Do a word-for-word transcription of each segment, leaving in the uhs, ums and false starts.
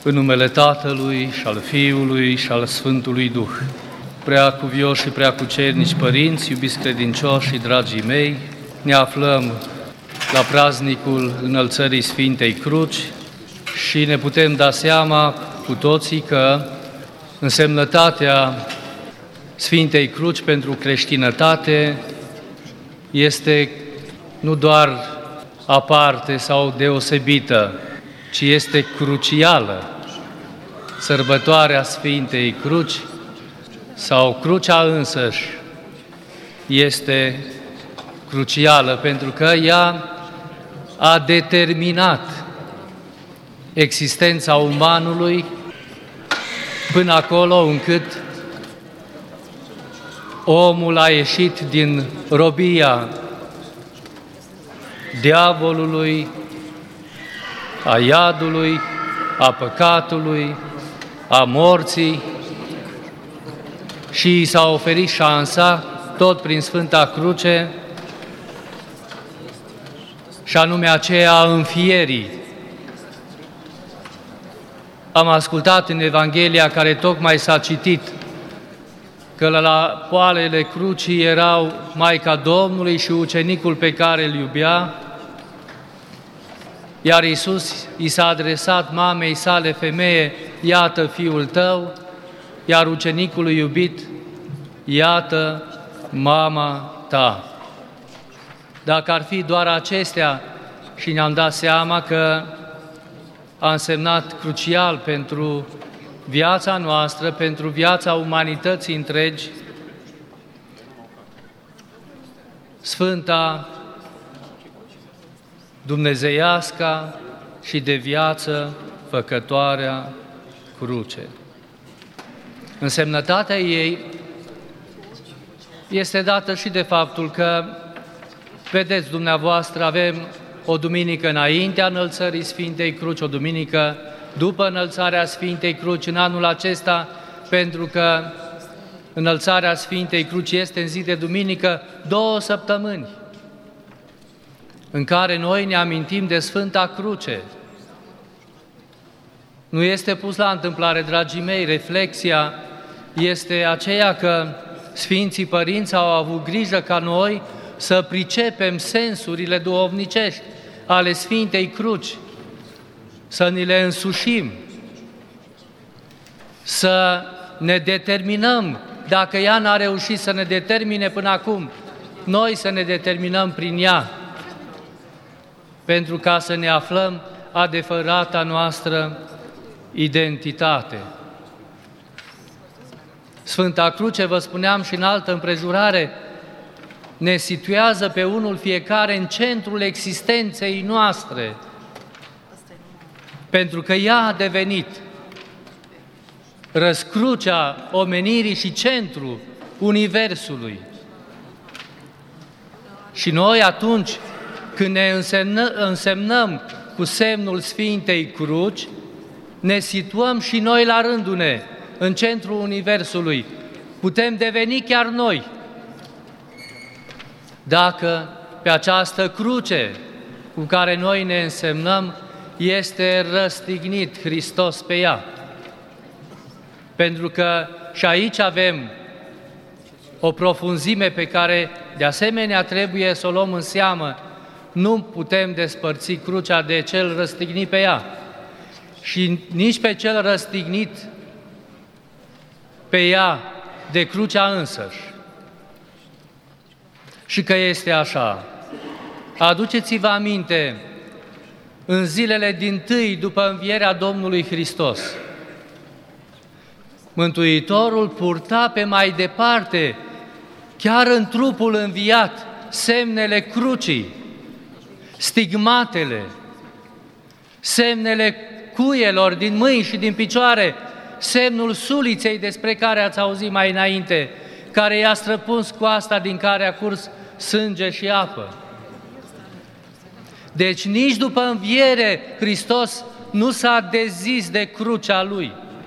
În numele Tatălui și al Fiului și al Sfântului Duh. Prea cuvioși și prea cucernici părinți, iubiți credincioși și dragii mei, ne aflăm la praznicul înălțării Sfintei Cruci și ne putem da seama cu toții că însemnătatea Sfintei Cruci pentru creștinătate este nu doar aparte sau deosebită, ci este crucială. Sărbătoarea Sfintei Cruci sau crucea însăși este crucială pentru că ea a determinat existența umanului până acolo încât omul a ieșit din robia diavolului, a iadului, a păcatului, a morții și i s-a oferit șansa, tot prin Sfânta Cruce, și anume aceea a înfierii. Am ascultat în Evanghelia care tocmai s-a citit că la poalele crucii erau Maica Domnului și ucenicul pe care îl iubea, iar Iisus i s-a adresat mamei sale: femeie, iată fiul tău, iar ucenicului iubit: iată mama ta. Dacă ar fi doar acestea și ne-am dat seama că a însemnat crucial pentru viața noastră, pentru viața umanității întregi, Sfânta dumnezeiasca și de viață făcătoarea cruce. Însemnătatea ei este dată și de faptul că, vedeți dumneavoastră, avem o duminică înaintea înălțării Sfintei Cruci, o duminică după înălțarea Sfintei Cruci în anul acesta, pentru că înălțarea Sfintei Cruci este în zi de duminică două săptămâni, în care noi ne amintim de Sfânta Cruce. Nu este pus la întâmplare, dragii mei, reflexia este aceea că Sfinții Părinți au avut grijă ca noi să pricepem sensurile duhovnicești ale Sfintei Cruci, să ni le însușim, să ne determinăm, dacă ea n-a reușit să ne determine până acum, noi să ne determinăm prin ea, pentru ca să ne aflăm adevărata noastră identitate. Sfânta Cruce, vă spuneam și în altă împrejurare, ne situează pe unul fiecare în centrul existenței noastre, pentru că ea a devenit răscrucea omenirii și centrul universului. Și noi atunci când ne însemnă, însemnăm cu semnul Sfintei Cruci, ne situăm și noi la rândul ne în centrul universului. Putem deveni chiar noi, dacă pe această cruce cu care noi ne însemnăm este răstignit Hristos pe ea. Pentru că și aici avem o profunzime pe care de asemenea trebuie să o luăm în seamă. Nu putem despărți crucea de cel răstignit pe ea și nici pe cel răstignit pe ea de crucea însăși. Și că este așa. Aduceți-vă aminte, în zilele dintâi după învierea Domnului Hristos, Mântuitorul purta pe mai departe, chiar în trupul înviat, semnele crucii, stigmatele, semnele cuielor din mâini și din picioare, semnul suliței despre care ați auzit mai înainte, care i-a străpuns coasta din care a curs sânge și apă. Deci nici după înviere Hristos nu s-a dezis de crucea Lui,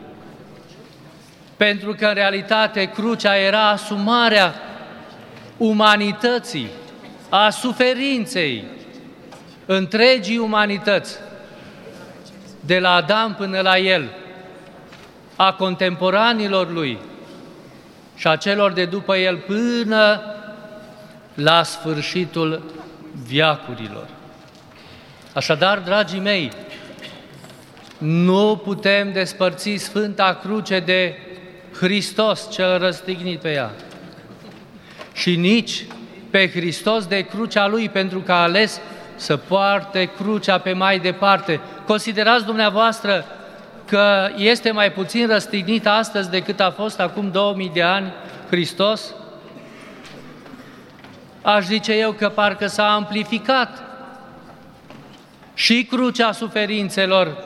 pentru că în realitate crucea era asumarea umanității, a suferinței întregii umanități. de la Adam până la el, a contemporanilor lui și a celor de după el până la sfârșitul veacurilor. Așadar, dragii mei, nu putem despărți Sfânta Cruce de Hristos cel răstignit pe ea și nici pe Hristos de crucea Lui, pentru că a ales să poarte crucea pe mai departe. Considerați dumneavoastră că este mai puțin răstignit astăzi decât a fost acum două mii de ani Hristos? Aș zice eu că parcă s-a amplificat și crucea suferințelor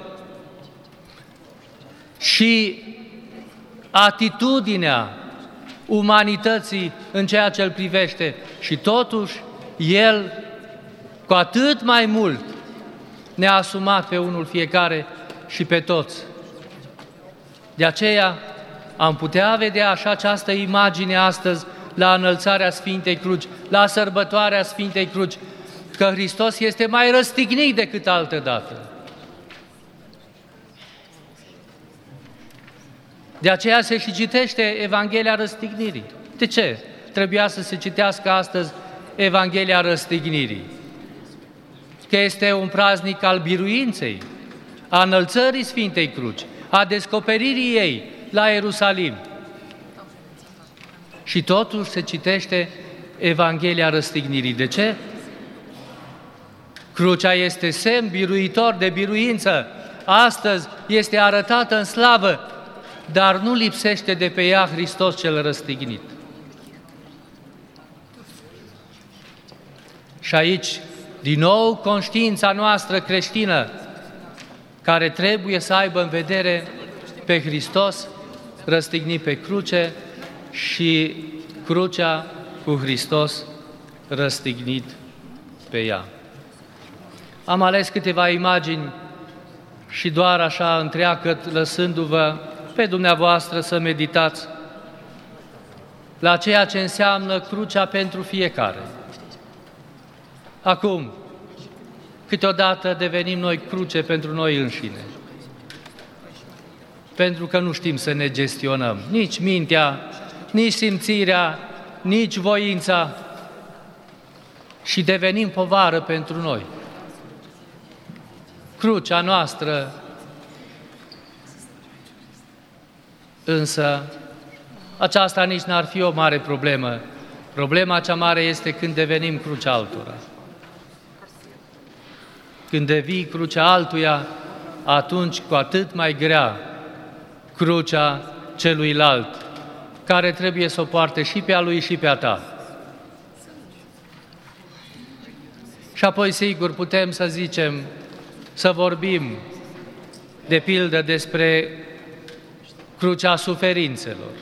și atitudinea umanității în ceea ce îl privește. Și totuși, El cu atât mai mult ne-a asumat pe unul fiecare și pe toți. De aceea am putea vedea așa această imagine astăzi la înălțarea Sfintei Cruci, la sărbătoarea Sfintei Cruci, că Hristos este mai răstignit decât altădată. De aceea se și citește Evanghelia Răstignirii. De ce trebuia să se citească astăzi Evanghelia Răstignirii? Că este un praznic al biruinței, a înălțării Sfintei Cruci, a descoperirii ei la Ierusalim. Și totuși se citește Evanghelia Răstignirii. De ce? Crucea este semn biruitor de biruință. Astăzi este arătată în slavă, dar nu lipsește de pe ea Hristos cel răstignit. Și aici, din nou, conștiința noastră creștină, care trebuie să aibă în vedere pe Hristos răstignit pe cruce și crucea cu Hristos răstignit pe ea. Am ales câteva imagini și doar așa întreagăt, lăsându-vă pe dumneavoastră să meditați la ceea ce înseamnă crucea pentru fiecare. Acum, câteodată devenim noi cruce pentru noi înșine, pentru că nu știm să ne gestionăm nici mintea, nici simțirea, nici voința și devenim povară pentru noi. Crucea noastră însă, aceasta nici n-ar fi o mare problemă. Problema cea mare este când devenim crucea altora. Când devii crucea altuia, atunci cu atât mai grea crucea celuilalt, care trebuie să o poarte și pe a lui și pe a ta. Și apoi, sigur, putem să zicem, să vorbim, de pildă, despre crucea suferințelor.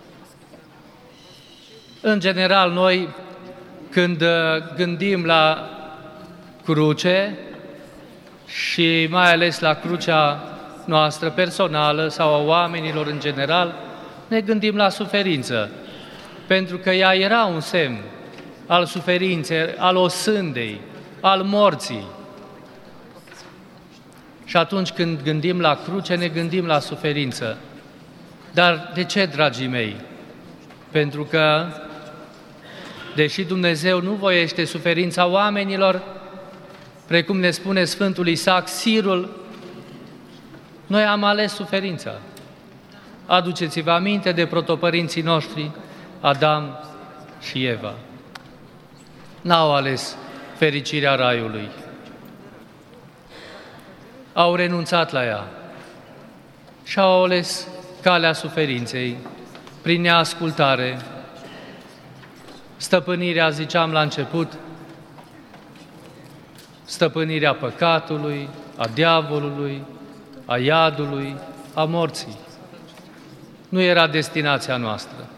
În general, noi, când gândim la cruce și mai ales la crucea noastră personală sau a oamenilor în general, ne gândim la suferință, pentru că ea era un semn al suferinței, al osândei, al morții. Și atunci când gândim la cruce, ne gândim la suferință. Dar de ce, dragii mei? Pentru că, deși Dumnezeu nu voiește suferința oamenilor, precum ne spune Sfântul Isaac Sirul, noi am ales suferința. Aduceți-vă aminte de protopărinții noștri, Adam și Eva. N-au ales fericirea raiului. Au renunțat la ea și au ales calea suferinței, prin neascultare, stăpânirea, ziceam la început, stăpânirea păcatului, a diavolului, a iadului, a morții. Nu era destinația noastră.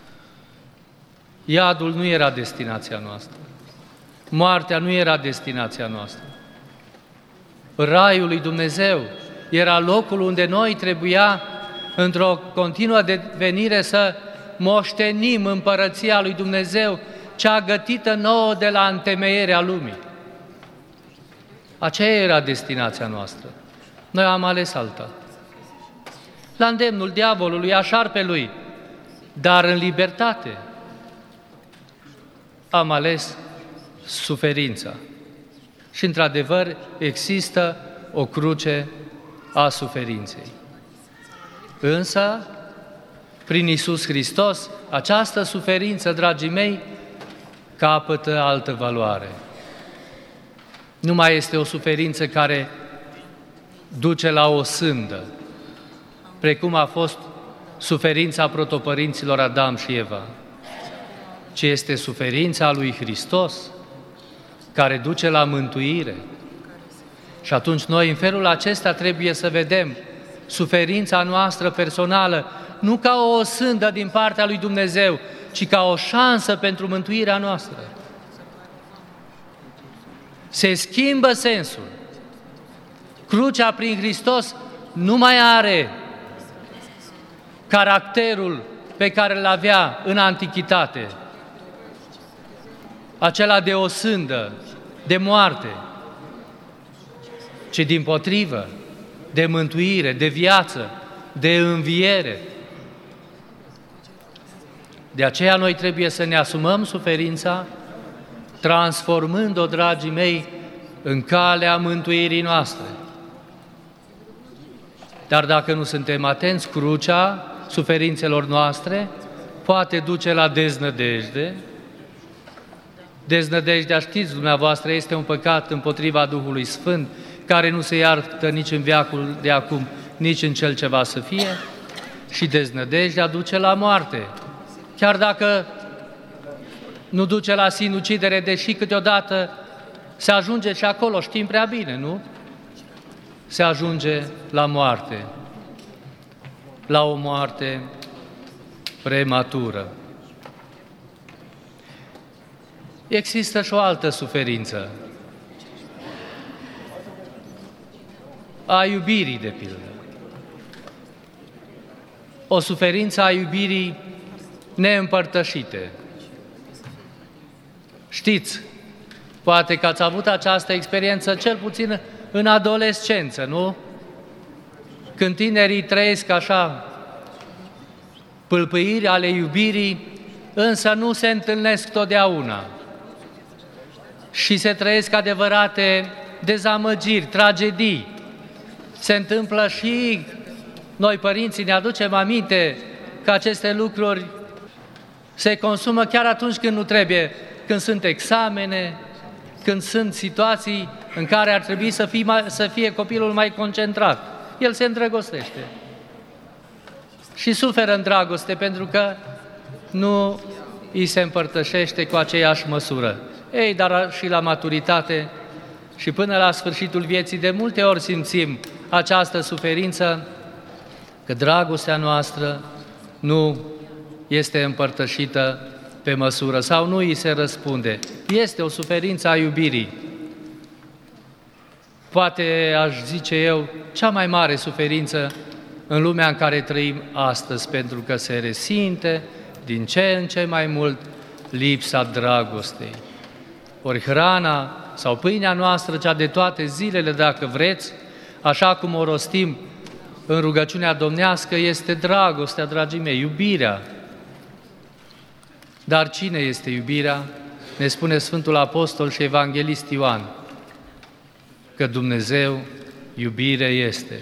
Iadul nu era destinația noastră. Moartea nu era destinația noastră. Raiul lui Dumnezeu era locul unde noi trebuia, într-o continuă devenire, să moștenim împărăția lui Dumnezeu, cea gătită nouă de la întemeierea lumii. Aceea era destinația noastră. Noi am ales alta. La îndemnul diavolului, a șarpelui, dar în libertate am ales suferința. Și într-adevăr există o cruce a suferinței. Însă, prin Iisus Hristos, această suferință, dragii mei, capătă altă valoare. Nu mai este o suferință care duce la o sândă, precum a fost suferința protopărinților Adam și Eva, ci este suferința lui Hristos, care duce la mântuire. Și atunci noi, în felul acesta, trebuie să vedem suferința noastră personală, nu ca o sândă din partea lui Dumnezeu, ci ca o șansă pentru mântuirea noastră. Se schimbă sensul. Crucea prin Hristos nu mai are caracterul pe care îl avea în antichitate, acela de o sândă, de moarte, ci dimpotrivă, de mântuire, de viață, de înviere. De aceea noi trebuie să ne asumăm suferința, transformând-o, dragii mei, în calea mântuirii noastre. Dar dacă nu suntem atenți, crucea suferințelor noastre poate duce la deznădejde. Deznădejdea, știți dumneavoastră, este un păcat împotriva Duhului Sfânt, care nu se iartă nici în veacul de acum, nici în cel ce va să fie, și deznădejdea duce la moarte. Chiar dacă nu duce la sinucidere, deși câteodată se ajunge și acolo, știm prea bine, nu? Se ajunge la moarte, la o moarte prematură. Există și o altă suferință, a iubirii, de pildă. O suferință a iubirii neîmpărtășite. Știți, poate că ați avut această experiență cel puțin în adolescență, nu? Când tinerii trăiesc așa pâlpâiri ale iubirii, însă nu se întâlnesc totdeauna. Și se trăiesc adevărate dezamăgiri, tragedii. Se întâmplă și noi, părinții, ne aducem aminte că aceste lucruri se consumă chiar atunci când nu trebuie, când sunt examene, când sunt situații în care ar trebui să fie, mai, să fie copilul mai concentrat. El se îndrăgostește și suferă în dragoste pentru că nu îi se împărtășește cu aceeași măsură. Ei, dar și la maturitate și până la sfârșitul vieții, de multe ori simțim această suferință, că dragostea noastră nu este împărtășită pe măsură sau nu îi se răspunde. Este o suferință a iubirii. Poate, aș zice eu, cea mai mare suferință în lumea în care trăim astăzi, pentru că se resimte din ce în ce mai mult lipsa dragostei. Ori hrana sau pâinea noastră, cea de toate zilele, dacă vreți, așa cum o rostim în rugăciunea domnească, este dragostea, dragii mei, iubirea. Dar cine este iubirea? Ne spune Sfântul Apostol și Evanghelist Ioan, că Dumnezeu iubire este.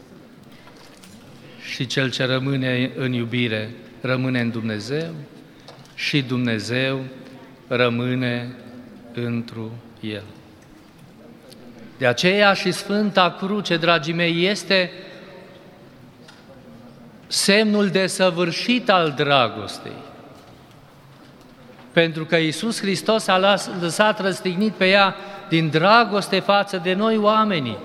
Și cel ce rămâne în iubire rămâne în Dumnezeu și Dumnezeu rămâne întru El. De aceea și Sfânta Cruce, dragii mei, este semnul desăvârșit al dragostei. Pentru că Iisus Hristos a lăsat răstignit pe ea din dragoste față de noi oamenii.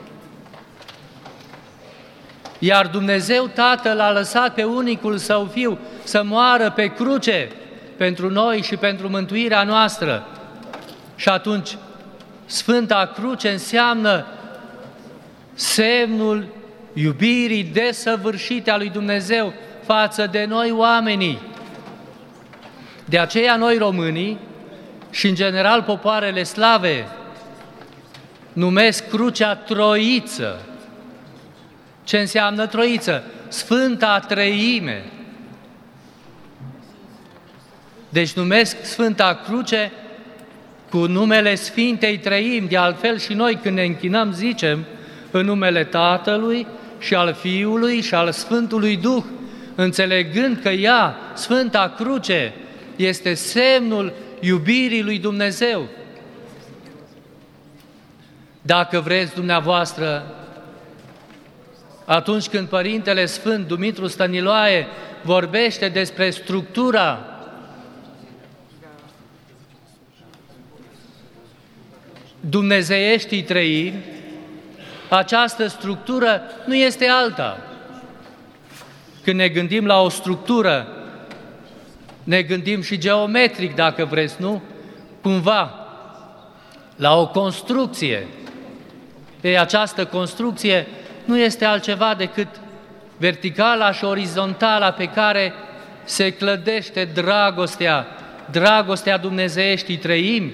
Iar Dumnezeu Tatăl a lăsat pe unicul Său Fiu să moară pe cruce pentru noi și pentru mântuirea noastră. Și atunci Sfânta Cruce înseamnă semnul iubirii desăvârșite a lui Dumnezeu față de noi oamenii. De aceea noi românii și în general popoarele slave numesc crucea Troiță, Ce înseamnă Troiță? Sfânta Treime. Deci numesc Sfânta Cruce cu numele Sfintei Treimi. De altfel și noi când ne închinăm zicem în numele Tatălui și al Fiului și al Sfântului Duh, înțelegând că ea, Sfânta Cruce, este semnul iubirii lui Dumnezeu. Dacă vreți dumneavoastră, atunci când Părintele Sfânt Dumitru Stăniloae vorbește despre structura dumnezeieștii treimi, această structură nu este alta. Când ne gândim la o structură, ne gândim și geometric, dacă vreți, nu? Cumva, la o construcție. Ei, această construcție nu este altceva decât verticala și orizontala pe care se clădește dragostea, dragostea dumnezeieștii treimi,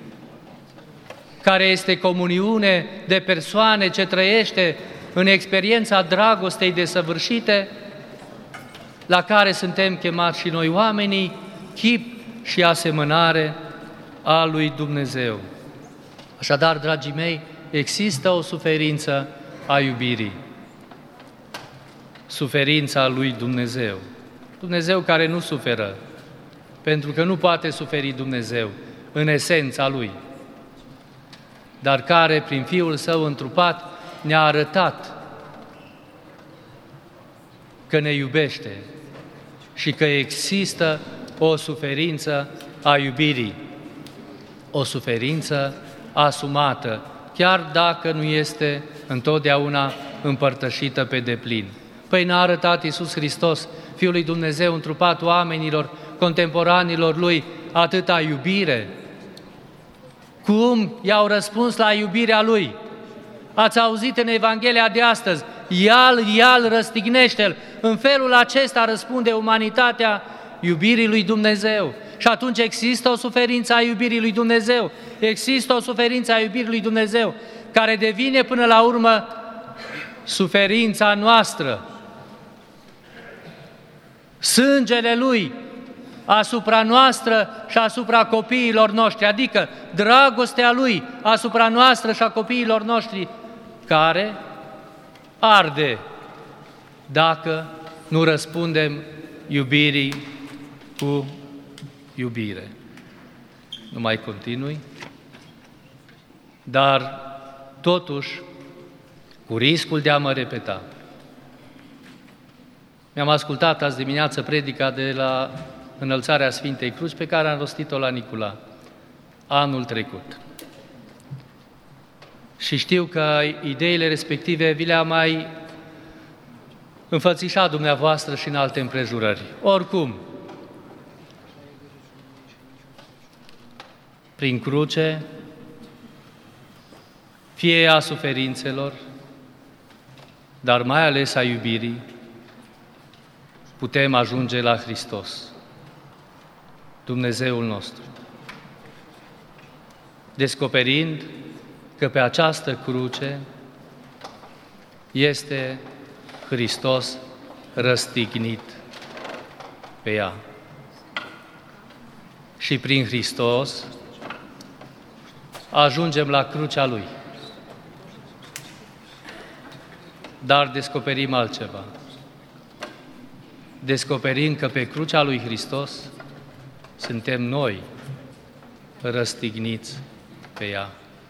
care este comuniune de persoane ce trăiește în experiența dragostei desăvârșite, la care suntem chemați și noi oamenii, chip și asemănare a lui Dumnezeu. Așadar, dragii mei, există o suferință a iubirii, suferința lui Dumnezeu. Dumnezeu care nu suferă, pentru că nu poate suferi Dumnezeu în esența Lui, dar care, prin Fiul Său întrupat, ne-a arătat că ne iubește și că există o suferință a iubirii, o suferință asumată, chiar dacă nu este întotdeauna împărtășită pe deplin. Păi ne-a arătat Iisus Hristos, Fiul lui Dumnezeu întrupat oamenilor, contemporanilor Lui, atâta iubire. Cum i-au răspuns la iubirea Lui? Ați auzit în Evanghelia de astăzi, ia-l, ia-l, răstignește-l. În felul acesta răspunde umanitatea iubirii lui Dumnezeu. Și atunci există o suferință a iubirii lui Dumnezeu, există o suferință a iubirii lui Dumnezeu, care devine până la urmă suferința noastră. Sângele Lui asupra noastră și asupra copiilor noștri, adică dragostea Lui asupra noastră și a copiilor noștri, care arde dacă nu răspundem iubirii cu iubire. Nu mai continui, dar totuși, cu riscul de a mă repeta, mi-am ascultat azi dimineață predica de la înălțarea Sfintei Cruci pe care am rostit-o la Nicula anul trecut. Și știu că ideile respective vi le-am mai înfățișat dumneavoastră și în alte împrejurări. Oricum, prin cruce, fie a suferințelor, dar mai ales a iubirii, putem ajunge la Hristos, Dumnezeul nostru, descoperind că pe această cruce este Hristos răstignit pe ea. Și prin Hristos ajungem la crucea Lui. Dar descoperim altceva. Descoperim că pe crucea lui Hristos suntem noi răstigniți pe ea.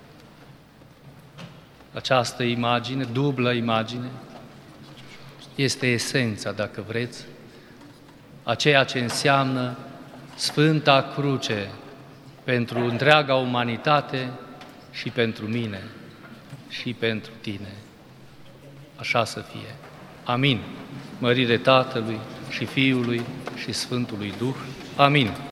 Această imagine, dublă imagine, este esența, dacă vreți, a ceea ce înseamnă Sfânta Cruce pentru întreaga umanitate și pentru mine și pentru tine. Așa să fie. Amin. Mărire Tatălui și Fiului și Sfântului Duh. Amin.